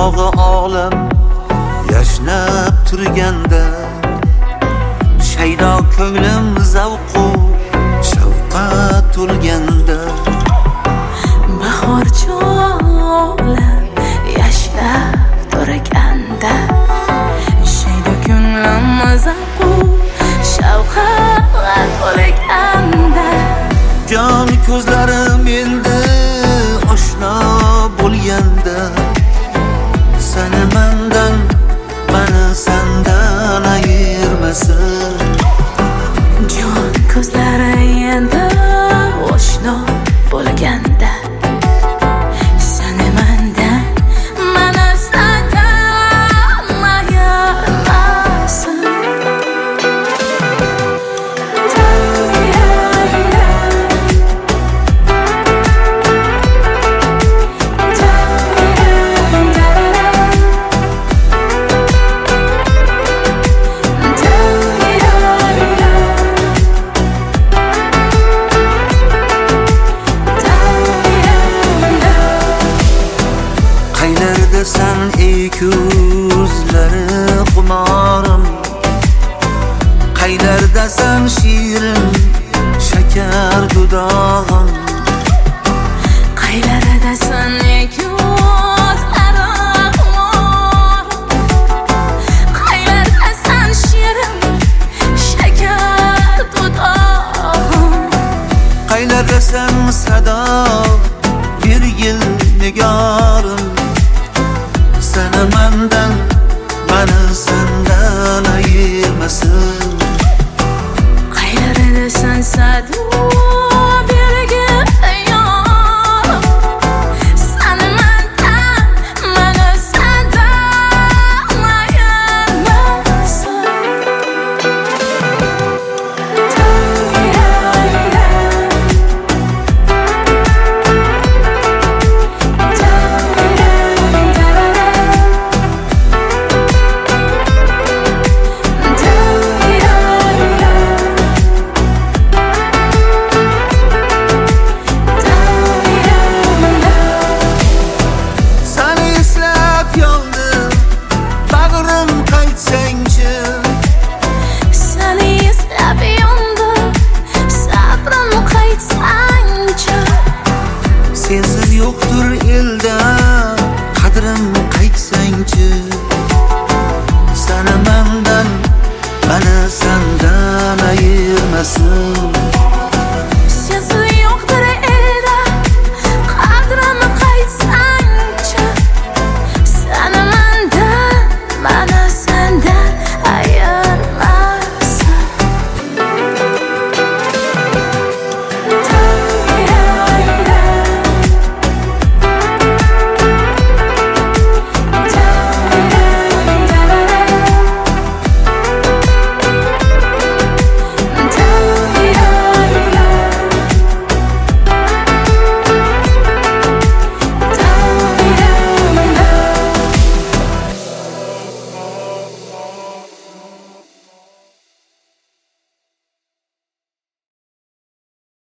chog'i olam yashnab turganda, shaydo ko'nglim zavqu shavqat to'lganda, bahor olam yashnab turganda, shaydo ko'nglim zavqu shavqat to'lganda, jon ko'zlarim endi oshno bo'lganda, seni mendan, meni sendan ayirmasin. jon ko'zlari endi oshno bo'lganda, seni mendan, meni sendan ayirmasin. Sen ey ko'zlari xumorim, qaylardasan shirin shakar dudog'im, qaylardasan ey ko'zlari xumorim, qaylardasan shirin shakar dudog'im, qaylardasan sado bir yil nigorim, seni mendan, meni sendan ayirmasin.